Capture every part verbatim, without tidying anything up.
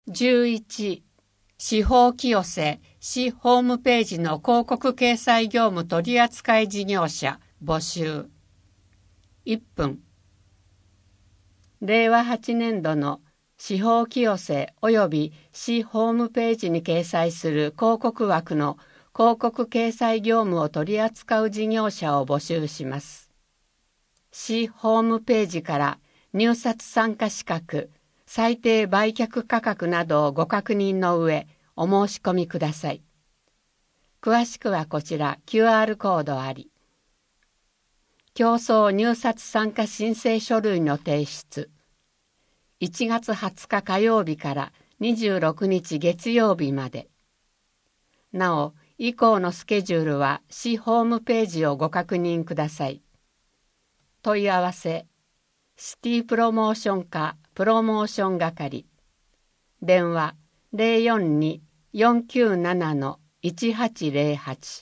じゅういち、司法清瀬市ホームページの広告掲載業務取扱事業者募集。いっぷん。れいわはちねんどの司法清瀬及び市ホームページに掲載する広告枠の広告掲載業務を取り扱う事業者を募集します。市ホームページから入札参加資格、最低売却価格などをご確認の上、お申し込みください。詳しくはこちら キューアール コードあり。競争入札参加申請書類の提出。いちがつはつか火曜日からにじゅうろくにち月曜日まで。なお、以降のスケジュールは市ホームページをご確認ください。問い合わせ、シティプロモーション課プロモーション係。電話 ゼロよんに よんきゅうなな いちはちゼロはち。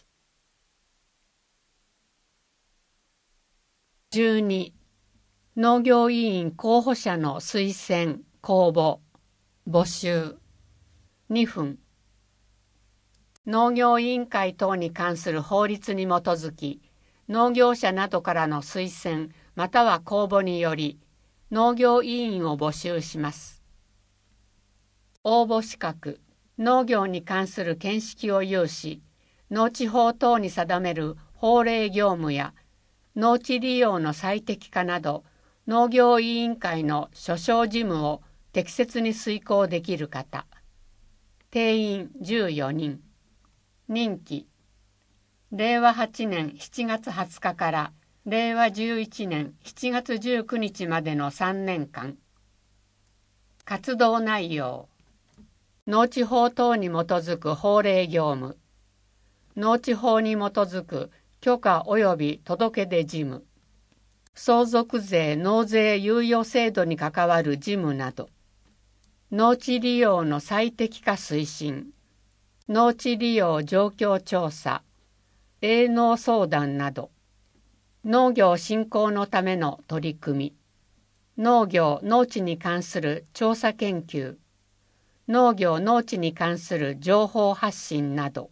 じゅうに、農業委員候補者の推薦公募募集。にふん。農業委員会等に関する法律に基づき、農業者などからの推薦または公募により、農業委員を募集します。応募資格、農業に関する見識を有し、農地法等に定める法令業務や、農地利用の最適化など、農業委員会の諸小事務を適切に遂行できる方。定員じゅうよにん。任期。れいわはちねんしちがつはつかかられいわじゅういちねんしちがつじゅうくにちまでのさんねんかん。活動内容。農地法等に基づく法令業務。農地法に基づく許可及び届け出事務。相続税納税猶予制度に関わる事務など。農地利用の最適化推進。農地利用状況調査。営農相談など。農業振興のための取り組み。農業農地に関する調査研究。農業農地に関する情報発信など。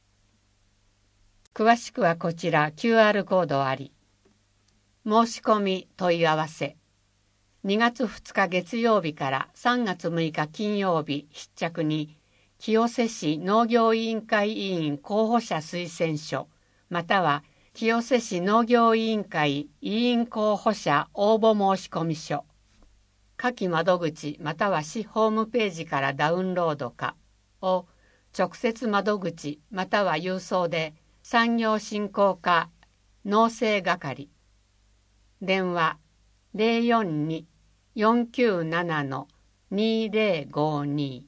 詳しくはこちら キューアール コードあり。申し込み問い合わせ。にがつふつか月曜日からさんがつむいか金曜日必着に、清瀬市農業委員会委員候補者推薦書、または清瀬市農業委員会委員候補者応募申込書。下記窓口または市ホームページからダウンロードかを直接窓口または郵送で産業振興課農政係。電話 ゼロよんに よんきゅうなな にゼロごに。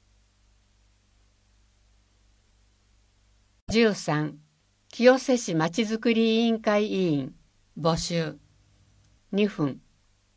じゅうさん、清瀬市まちづくり委員会委員募集。にふん。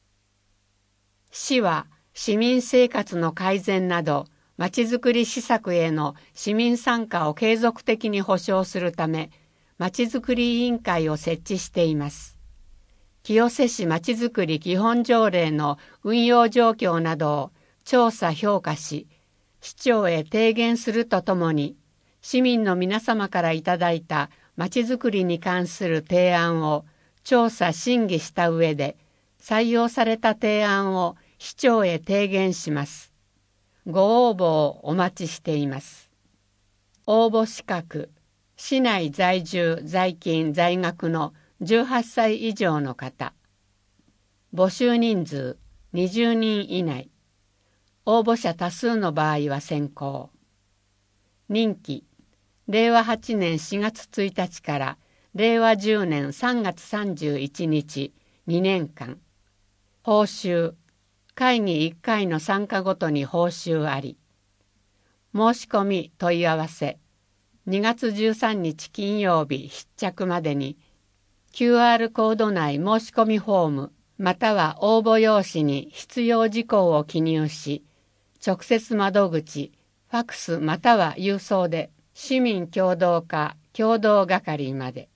市は市民生活の改善などまちづくり施策への市民参加を継続的に保障するためまちづくり委員会を設置しています。清瀬市まちづくり基本条例の運用状況などを調査評価し、市長へ提言するとともに、市民の皆様からいただいたまちづくりに関する提案を調査審議した上で、採用された提案を市長へ提言します。ご応募をお待ちしています。応募資格、市内在住在勤在学のじゅうはっさい以上の方。募集人数にじゅうにん以内。応募者多数の場合は先行。任期、れいわはちねんしがつついたちかられいわじゅうねんさんがつさんじゅういちにちにねんかん。報酬、会議いっかいの参加ごとに報酬あり。申し込み問い合わせ。にがつじゅうさんにち金曜日必着までに、キューアール コード内申し込みフォームまたは応募用紙に必要事項を記入し、直接窓口、ファクスまたは郵送で市民協働課協働係まで。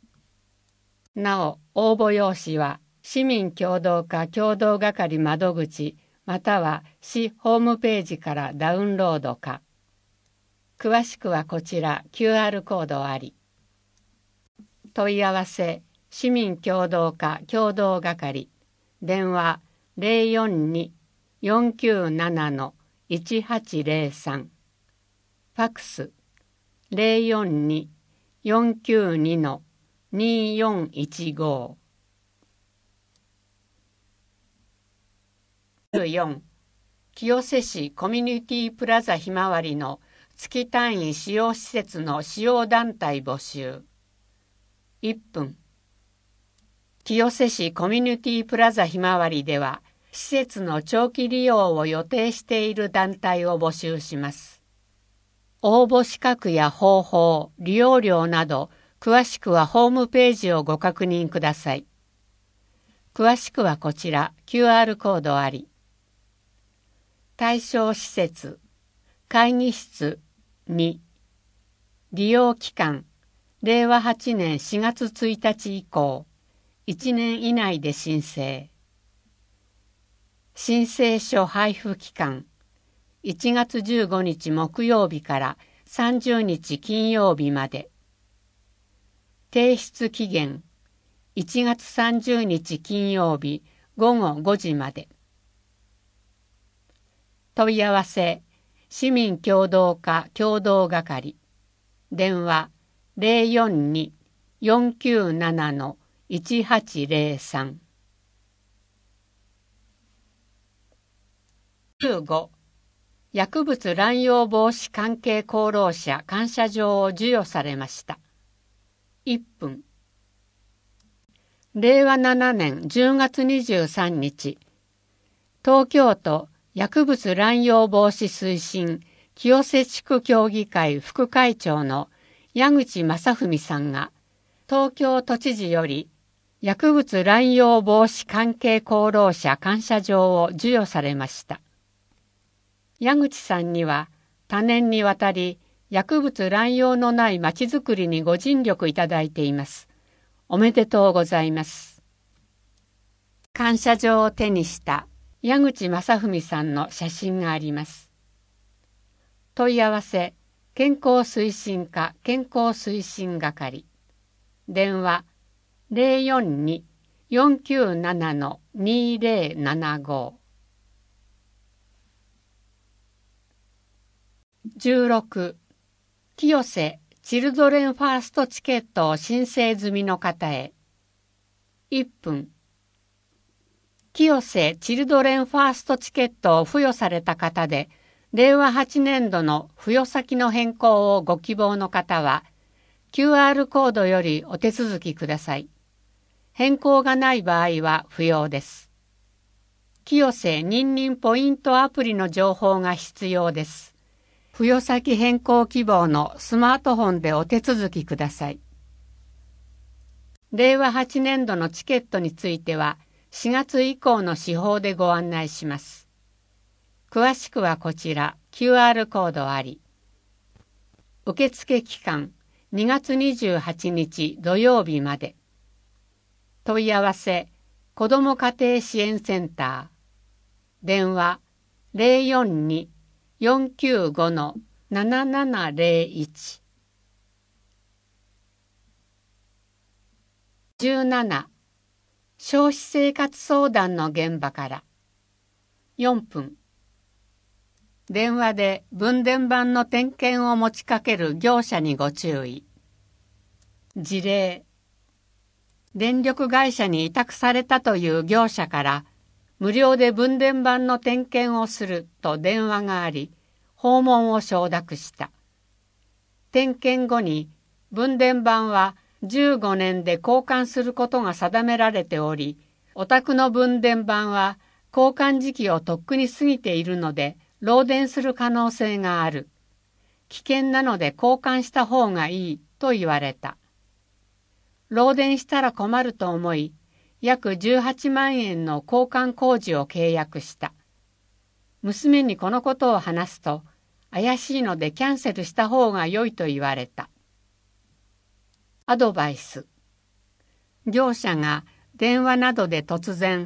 なお、応募用紙は市民協働課協働係窓口または市ホームページからダウンロードか。詳しくはこちら キューアール コードあり。問い合わせ市民協働課協働係電話 ゼロよんに よんきゅうなな いちはちゼロさん ファックス ゼロよんに よんきゅうに によんいちご よん清瀬市コミュニティプラザひまわりの月単位使用施設の使用団体募集いっぷん清瀬市コミュニティプラザひまわりでは施設の長期利用を予定している団体を募集します。応募資格や方法、利用料など詳しくはホームページをご確認ください。詳しくはこちら キューアール コードあり。対象施設会議室に利用期間れいわはちねんしがつついたち以降いちねん以内で申請申請書配布期間いちがつじゅうごにち木曜日からさんじゅうにち金曜日まで提出期限いちがつさんじゅうにち金曜日ごごごじまで問い合わせ市民協働課協働係電話 ゼロよんに よんきゅうなな いちはちゼロさん じゅうご薬物乱用防止関係功労者感謝状を授与されました。いっぷんれいわななねんじゅうがつにじゅうさんにち東京都薬物乱用防止推進清瀬地区協議会副会長の矢口正文さんが東京都知事より薬物乱用防止関係功労者感謝状を授与されました。矢口さんには多年にわたり薬物乱用のないまちづくりにご尽力いただいています。おめでとうございます。感謝状を手にした矢口正文さんの写真があります。問い合わせ健康推進課健康推進係電話 ゼロよんに よんきゅうなな にゼロななご じゅうろく清瀬チルドレンファーストチケットを申請済みの方へいっぷん清瀬チルドレンファーストチケットを付与された方で、れいわはちねんどの付与先の変更をご希望の方は、キューアール コードよりお手続きください。変更がない場合は不要です。清瀬認認ポイントアプリの情報が必要です。付与先変更希望のスマートフォンでお手続きください。れいわはちねんどのチケットについては、しがつ以降の施行でご案内します。詳しくはこちら キューアール コードあり。受付期間にがつにじゅうはちにち土曜日まで。問い合わせ子ども家庭支援センター電話 ゼロよんに よんきゅうご ななななゼロいち じゅうなな消費生活相談の現場からよんぷん電話で分電盤の点検を持ちかける業者にご注意。事例電力会社に委託されたという業者から無料で分電盤の点検をすると電話があり訪問を承諾した。点検後に分電盤はじゅうごねんで交換することが定められており、お宅の分電盤は交換時期をとっくに過ぎているので漏電する可能性がある。危険なので交換した方がいいと言われた。漏電したら困ると思い、約じゅうはちまんえんの交換工事を契約した。娘にこのことを話すと、怪しいのでキャンセルした方が良いと言われた。アドバイス。業者が電話などで突然、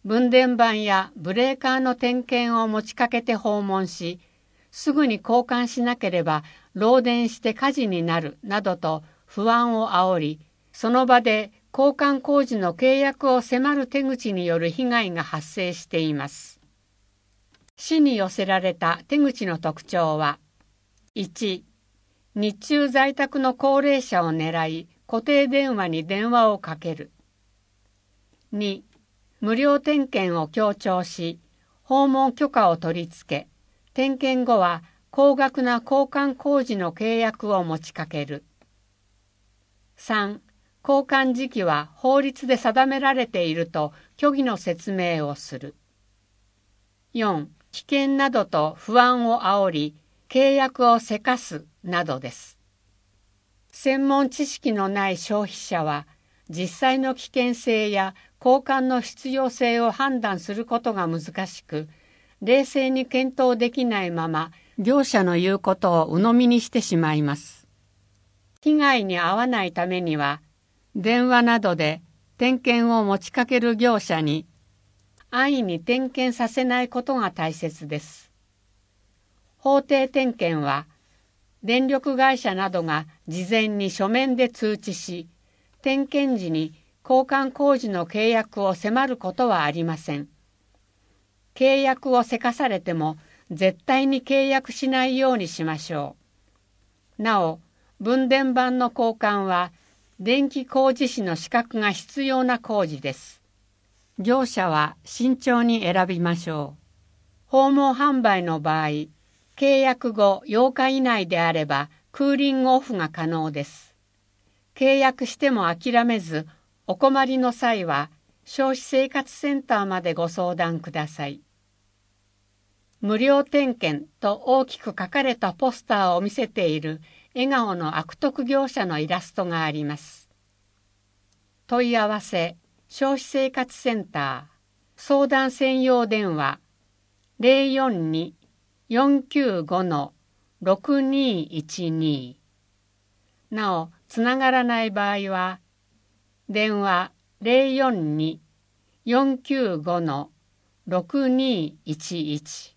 分電盤やブレーカーの点検を持ちかけて訪問し、すぐに交換しなければ漏電して火事になるなどと不安を煽り、その場で交換工事の契約を迫る手口による被害が発生しています。市に寄せられた手口の特徴は、いち、日中在宅の高齢者を狙い、固定電話に電話をかける。に、無料点検を強調し、訪問許可を取り付け、点検後は高額な交換工事の契約を持ちかける。さん、交換時期は法律で定められていると虚偽の説明をする。よん、危険などと不安を煽り、契約をせかすなどです。専門知識のない消費者は、実際の危険性や交換の必要性を判断することが難しく、冷静に検討できないまま、業者の言うことを鵜呑みにしてしまいます。被害に遭わないためには、電話などで点検を持ちかける業者に、安易に点検させないことが大切です。法定点検は、電力会社などが事前に書面で通知し、点検時に交換工事の契約を迫ることはありません。契約をせかされても絶対に契約しないようにしましょう。なお、分電盤の交換は電気工事士の資格が必要な工事です。業者は慎重に選びましょう。訪問販売の場合、契約後ようか以内であればクーリングオフが可能です。契約しても諦めず、お困りの際は消費生活センターまでご相談ください。無料点検と大きく書かれたポスターを見せている笑顔の悪徳業者のイラストがあります。問い合わせ、消費生活センター、相談専用電話 ゼロよんに よんきゅうご ろくにいちに。なお、つながらない場合は、電話 ゼロよんに よんきゅうご ろくにいちいち。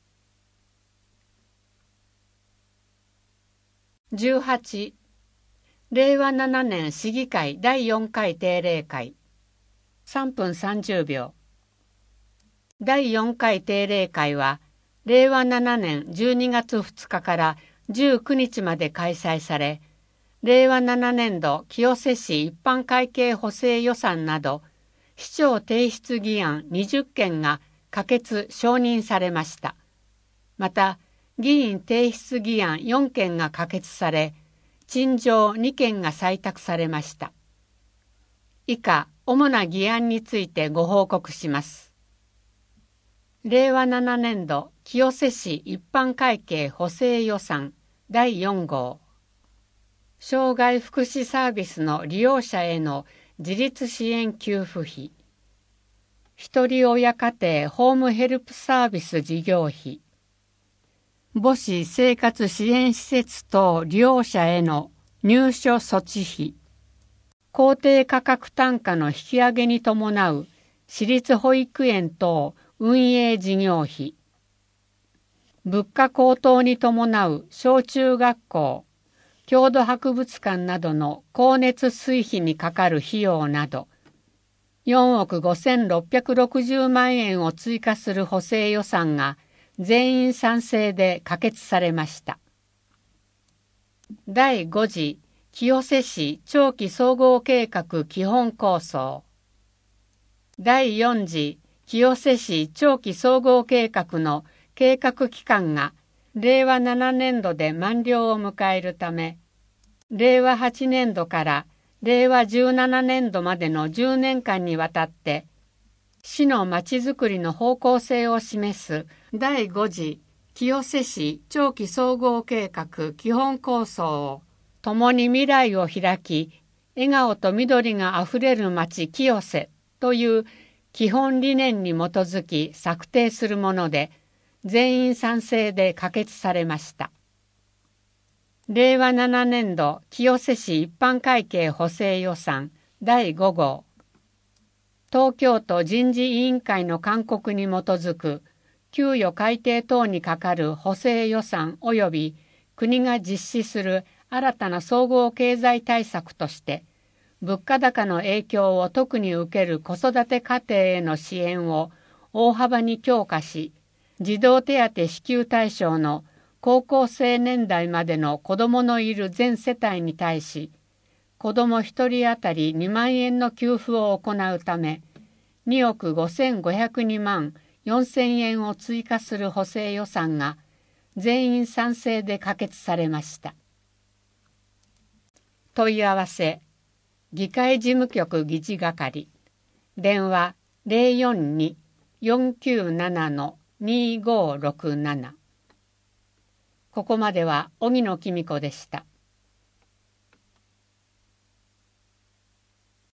じゅうはち、れいわななねん市議会だいよんかい定例会さんぷんさんじゅうびょう。だいよんかい定例会はれいわななねんじゅうにがつふつかからじゅうくにちまで開催され、れいわななねんど清瀬市一般会計補正予算など市長提出議案にじゅっけんが可決・承認されました。また、議員提出議案よんけんが可決され、陳情にけんが採択されました。以下、主な議案についてご報告します。れいわななねんど清瀬市一般会計補正予算だいよんごう。障害福祉サービスの利用者への自立支援給付費。ひとり親家庭ホームヘルプサービス事業費。母子生活支援施設等利用者への入所措置費。公定価格単価の引き上げに伴う私立保育園等運営事業費。物価高騰に伴う小中学校、郷土博物館などの光熱水費にかかる費用など、よんおくごせんろっぴゃくろくじゅうまんえんを追加する補正予算が全員賛成で可決されました。だいご次清瀬市長期総合計画基本構想。だいよん次清瀬市長期総合計画の計画期間がれいわななねんどで満了を迎えるため、れいわはちねんどかられいわじゅうななねんどまでのじゅうねんかんにわたって市のまちづくりの方向性を示すだいご次清瀬市長期総合計画基本構想を共に未来を開き、笑顔と緑があふれる町清瀬という基本理念に基づき策定するもので、全員賛成で可決されました。れいわななねんど清瀬市一般会計補正予算だいごごう。 東京都人事委員会の勧告に基づく給与改定等にかかる補正予算及び国が実施する新たな総合経済対策として物価高の影響を特に受ける子育て家庭への支援を大幅に強化し、児童手当支給対象の高校生年代までの子どものいる全世帯に対し、子どもひとり当たりにまんえんの給付を行うため、におくごせんごひゃくにまんよんせんえんを追加する補正予算が全員賛成で可決されました。問い合わせ議会事務局議事係電話 ゼロよんに よんきゅうなな にごろくなな。ここまでは荻野公子でした。